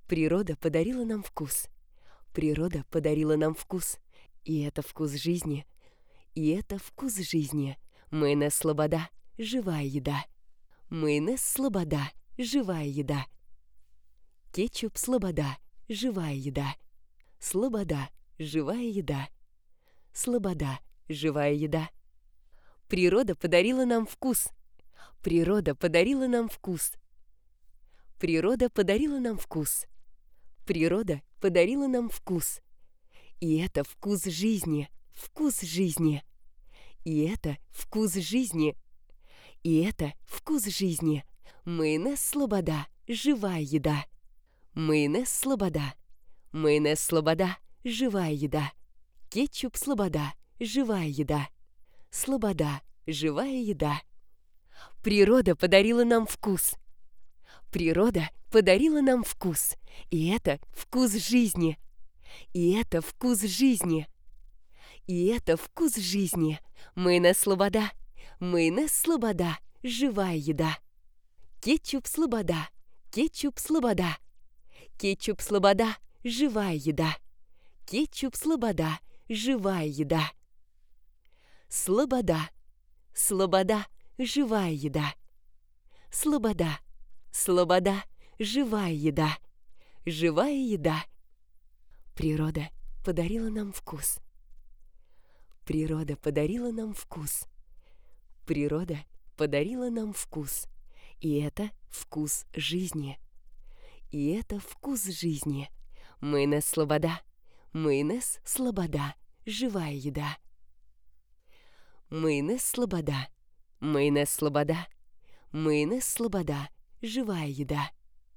Природа подарила нам вкус. Природа подарила нам вкус. И это вкус жизни. И это вкус жизни. Майонез Слобода – живая еда. Майонез Слобода – живая еда. Кетчуп Слобода – живая еда. Слобода – живая еда. Слобода – живая еда. Природа подарила нам вкус. Природа подарила нам вкус. Природа подарила нам вкус. Природа подарила нам вкус. И это вкус жизни. Вкус жизни. И это вкус жизни. И это вкус жизни. Майонез Слобода – живая еда. Майонез Слобода. Майонез Слобода – живая еда. Кетчуп Слобода – живая еда. Слобода – живая еда. Природа подарила нам вкус. Природа подарила нам вкус. И это вкус жизни. И это вкус жизни. И это вкус жизни. Майонез Слобода. Майонез Слобода – живая еда. Кетчуп Слобода. Кетчуп Слобода. Кетчуп Слобода – живая еда. Кетчуп Слобода – живая еда. Слобода. Слобода – живая еда. Слобода. Слобода – живая еда. Живая еда. Природа подарила нам вкус. Природа подарила нам вкус. Природа подарила нам вкус. И это вкус жизни. И это вкус жизни. Майонез Слобода. Майонез Слобода – живая еда. Майонез Слобода. Майонез Слобода. Майонез Слобода – живая еда.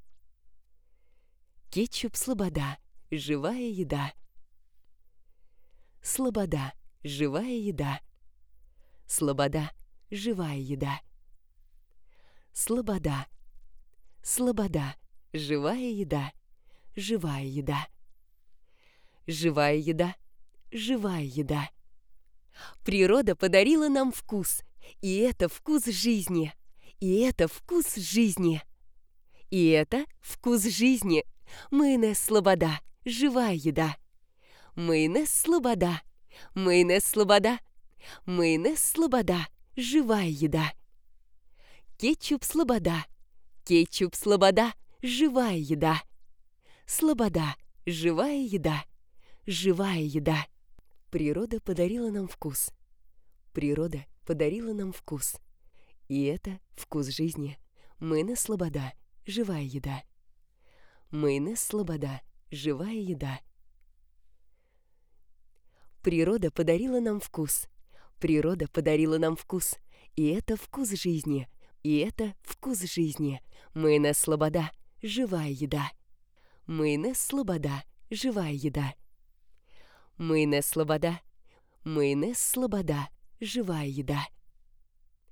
Кетчуп Слобода – живая еда. Слобода – живая еда. Слобода – живая еда. Слобода. Слобода – живая еда. Живая еда. Живая еда. Живая еда. Природа подарила нам вкус. И это вкус жизни. И это вкус жизни. И это вкус жизни. Майонез Слобода – живая еда. Майонез Слобода. Майонез Слобода. Майонез Слобода – живая еда. Кетчуп Слобода. Кетчуп Слобода – живая еда. Слобода – живая еда. Живая еда. Природа подарила нам вкус. Природа подарила нам вкус. И это вкус жизни. Майонез Слобода – живая еда. Майонез Слобода – живая еда. Природа подарила нам вкус. Природа подарила нам вкус. И это вкус жизни. И это вкус жизни. Майонез Слобода – живая еда. Майонез Слобода – живая еда. Майонез Слобода. Майонез Слобода – живая еда.